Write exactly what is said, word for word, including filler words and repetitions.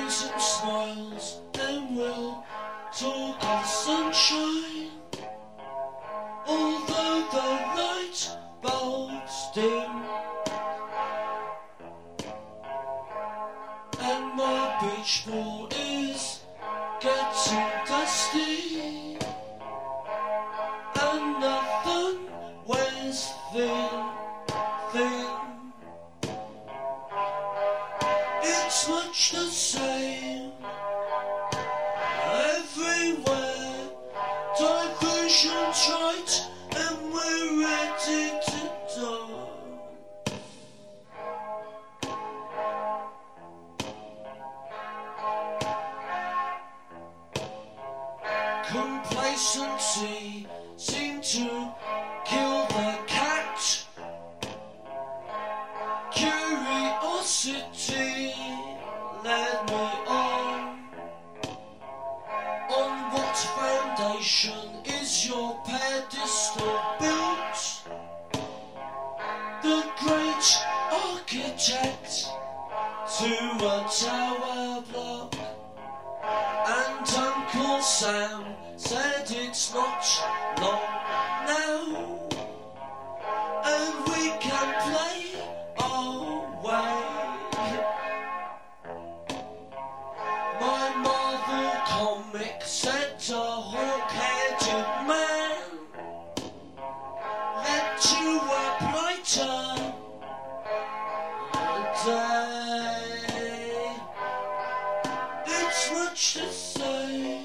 raise some smiles, and we'll talk of sunshine. Although the light bulbs dim, and my beach ball is getting dusty, and nothing wears thin, thin. It's much the same everywhere. Diversion's right, and we're ready to die. Complacency seemed to kill the cat. Curiosity led me on. On what foundation is your pedestal built? The great architect to a tower block. And Uncle Sam said it's not long now, and we can play our way. My Marvel comic said a hawk-headed man led to a brighter day. It's much the same.